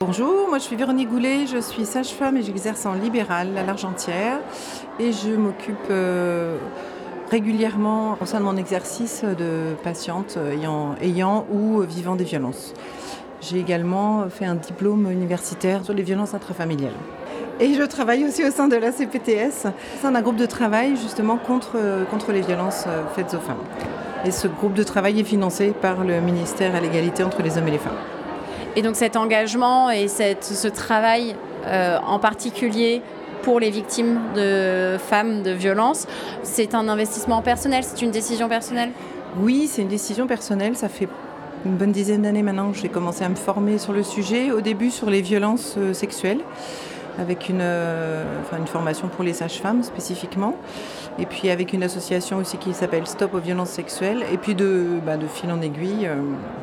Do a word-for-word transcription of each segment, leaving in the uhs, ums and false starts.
Bonjour, moi je suis Véronique Goulet, je suis sage-femme et j'exerce en libéral à l'Argentière et je m'occupe euh, régulièrement au sein de mon exercice de patientes ayant, ayant ou vivant des violences. J'ai également fait un diplôme universitaire sur les violences intrafamiliales. Et je travaille aussi au sein de la C P T S, au sein d'un groupe de travail justement contre, contre les violences faites aux femmes. Et ce groupe de travail est financé par le ministère à l'égalité entre les hommes et les femmes. Et donc cet engagement et cette, ce travail euh, en particulier pour les victimes de femmes de violences, c'est un investissement personnel, c'est une décision personnelle ? Oui, c'est une décision personnelle. Ça fait une bonne dizaine d'années maintenant que j'ai commencé à me former sur le sujet. Au début sur les violences euh, sexuelles, avec une, euh, enfin une formation pour les sages-femmes spécifiquement. Et puis avec une association aussi qui s'appelle Stop aux violences sexuelles. Et puis de, bah, de fil en aiguille, euh,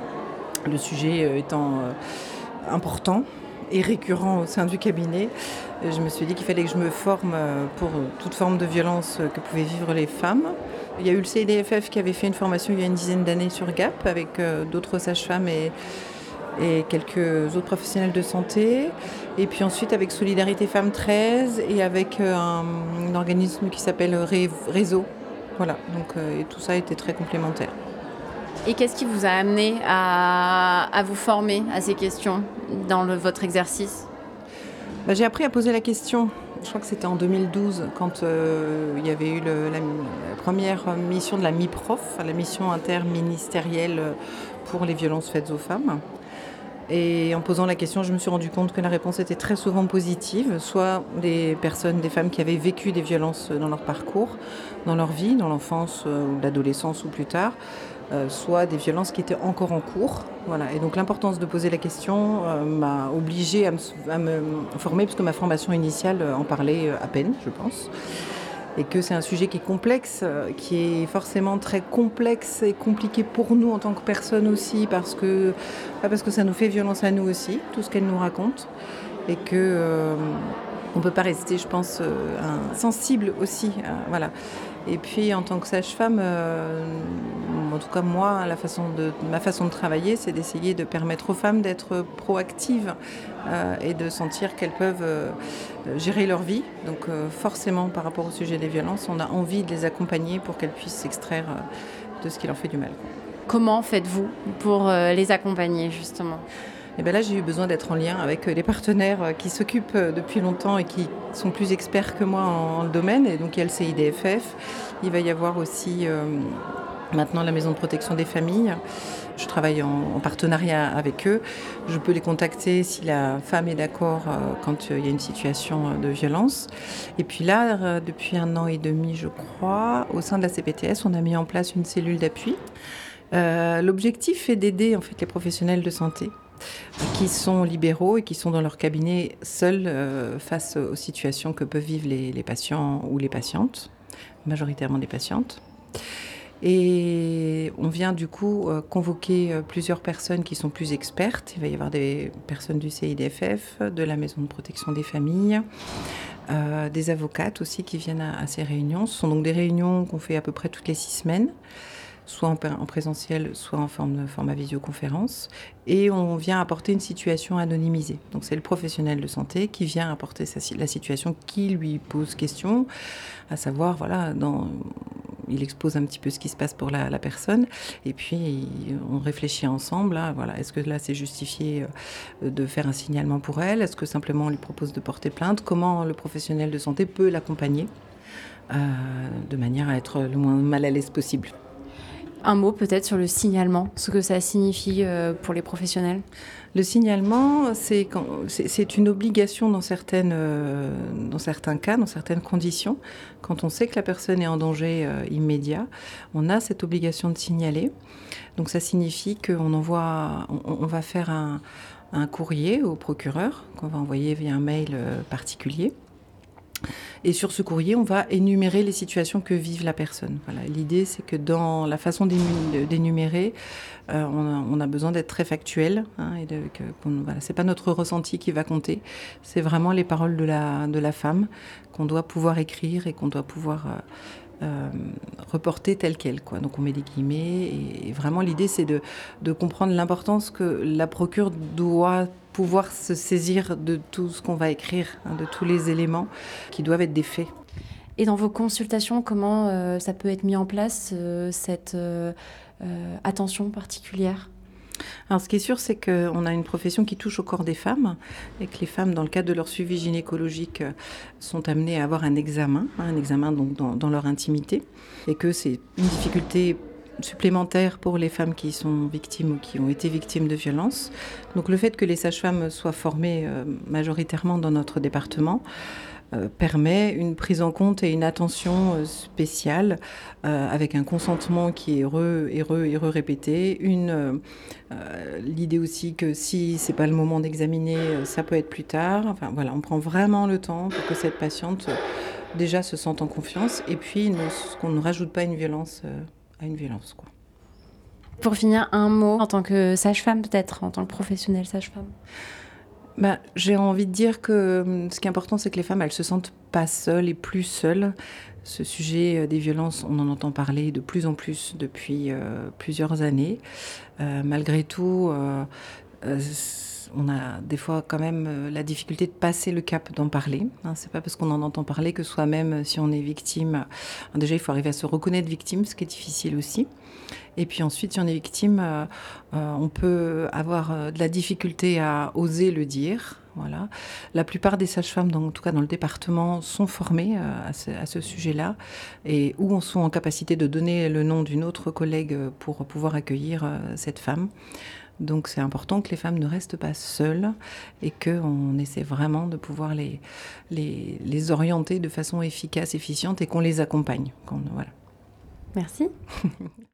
le sujet étant euh, important et récurrent au sein du cabinet, je me suis dit qu'il fallait que je me forme pour toute forme de violence que pouvaient vivre les femmes. Il y a eu le C I D F F qui avait fait une formation il y a une dizaine d'années sur Gap avec euh, d'autres sages-femmes et, et quelques autres professionnels de santé. Et puis ensuite avec Solidarité Femmes treize et avec euh, un, un organisme qui s'appelle Ré- Réseau. Voilà, donc euh, et tout ça était très complémentaire. Et qu'est-ce qui vous a amené à, à vous former à ces questions dans le, votre exercice ? Bah, j'ai appris à poser la question. Je crois que c'était en deux mille douze quand euh, il y avait eu le, la, la première mission de la MIPROF, la mission interministérielle pour les violences faites aux femmes. Et en posant la question, je me suis rendu compte que la réponse était très souvent positive, soit des personnes, des femmes qui avaient vécu des violences dans leur parcours, dans leur vie, dans l'enfance ou l'adolescence ou plus tard, euh, soit des violences qui étaient encore en cours. Voilà. Et donc l'importance de poser la question euh, m'a obligée à me, à me former, parce que ma formation initiale en parlait à peine, je pense. Et que c'est un sujet qui est complexe, qui est forcément très complexe et compliqué pour nous en tant que personnes aussi, parce que, parce que ça nous fait violence à nous aussi, tout ce qu'elle nous raconte, et que euh, on ne peut pas rester, je pense, euh, sensible aussi. Euh, voilà. Et puis en tant que sage-femme, euh, en tout cas moi, la façon de, ma façon de travailler, c'est d'essayer de permettre aux femmes d'être proactives euh, et de sentir qu'elles peuvent euh, gérer leur vie. Donc euh, forcément, par rapport au sujet des violences, on a envie de les accompagner pour qu'elles puissent s'extraire euh, de ce qui leur fait du mal. Comment faites-vous pour euh, les accompagner justement ? Et bien là, j'ai eu besoin d'être en lien avec les partenaires qui s'occupent depuis longtemps et qui sont plus experts que moi en, en le domaine. Et donc, il y a le C I D F F. Il va y avoir aussi euh, maintenant la Maison de protection des familles. Je travaille en, en partenariat avec eux. Je peux les contacter si la femme est d'accord euh, quand il y a une situation de violence. Et puis là, euh, depuis un an et demi, je crois, au sein de la C P T S, on a mis en place une cellule d'appui. Euh, l'objectif est d'aider en fait, les professionnels de santé qui sont libéraux et qui sont dans leur cabinet seuls euh, face aux situations que peuvent vivre les, les patients ou les patientes, majoritairement des patientes. Et on vient du coup euh, convoquer euh, plusieurs personnes qui sont plus expertes. Il va y avoir des personnes du C I D F F, de la Maison de protection des familles, euh, des avocates aussi qui viennent à, à ces réunions. Ce sont donc des réunions qu'on fait à peu près toutes les six semaines, soit en, en présentiel, soit en forme de format visioconférence. Et on vient apporter une situation anonymisée. Donc c'est le professionnel de santé qui vient apporter sa, la situation qui lui pose question, à savoir, voilà, dans, il expose un petit peu ce qui se passe pour la, la personne. Et puis on réfléchit ensemble, là, voilà, est-ce que là c'est justifié de faire un signalement pour elle ? Est-ce que simplement on lui propose de porter plainte ? Comment le professionnel de santé peut l'accompagner euh, de manière à être le moins mal à l'aise possible ? Un mot peut-être sur le signalement, ce que ça signifie pour les professionnels ? Le signalement, c'est, quand, c'est, c'est une obligation dans, certaines, euh, dans certains cas, dans certaines conditions. Quand on sait que la personne est en danger euh, immédiat, on a cette obligation de signaler. Donc ça signifie qu'on envoie, on, on va faire un, un courrier au procureur, qu'on va envoyer via un mail euh, particulier. Et sur ce courrier, on va énumérer les situations que vive la personne. Voilà. L'idée, c'est que dans la façon d'énumérer, euh, on, a, on a besoin d'être très factuel. Hein, et de, que, voilà, c'est pas notre ressenti qui va compter, c'est vraiment les paroles de la, de la femme qu'on doit pouvoir écrire et qu'on doit pouvoir euh, euh, reporter telles quelles, quoi. Donc on met des guillemets et, et vraiment l'idée, c'est de, de comprendre l'importance que la procure doit pouvoir se saisir de tout ce qu'on va écrire, hein, de tous les éléments qui doivent être des faits. Et dans vos consultations, comment euh, ça peut être mis en place, euh, cette euh, euh, attention particulière ? Alors, ce qui est sûr, c'est qu'on a une profession qui touche au corps des femmes et que les femmes, dans le cadre de leur suivi gynécologique, sont amenées à avoir un examen, hein, un examen donc dans, dans leur intimité, et que c'est une difficulté supplémentaire pour les femmes qui sont victimes ou qui ont été victimes de violences. Donc le fait que les sages-femmes soient formées euh, majoritairement dans notre département euh, permet une prise en compte et une attention euh, spéciale euh, avec un consentement qui est re, et re, et re répété. Une, euh, euh, l'idée aussi que si c'est pas le moment d'examiner, euh, ça peut être plus tard. Enfin voilà, on prend vraiment le temps pour que cette patiente euh, déjà se sente en confiance et puis ne, qu'on ne rajoute pas une violence euh, à une violence, quoi. Pour finir, un mot en tant que sage-femme, peut-être, en tant que professionnelle sage-femme. Bah, j'ai envie de dire que ce qui est important, c'est que les femmes, elles se sentent pas seules et plus seules. Ce sujet des violences, on en entend parler de plus en plus depuis euh, plusieurs années. Euh, malgré tout, euh, euh, on a des fois quand même la difficulté de passer le cap d'en parler. Hein, c'est pas parce qu'on en entend parler que soi-même, si on est victime, déjà il faut arriver à se reconnaître victime, ce qui est difficile aussi. Et puis ensuite, si on est victime, euh, euh, on peut avoir euh, de la difficulté à oser le dire. Voilà. La plupart des sages-femmes, dans, en tout cas dans le département, sont formées euh, à ce, à ce sujet-là et ou sont en capacité de donner le nom d'une autre collègue pour pouvoir accueillir euh, cette femme. Donc c'est important que les femmes ne restent pas seules et qu'on essaie vraiment de pouvoir les, les, les orienter de façon efficace, efficiente et qu'on les accompagne. Qu'on, voilà. Merci.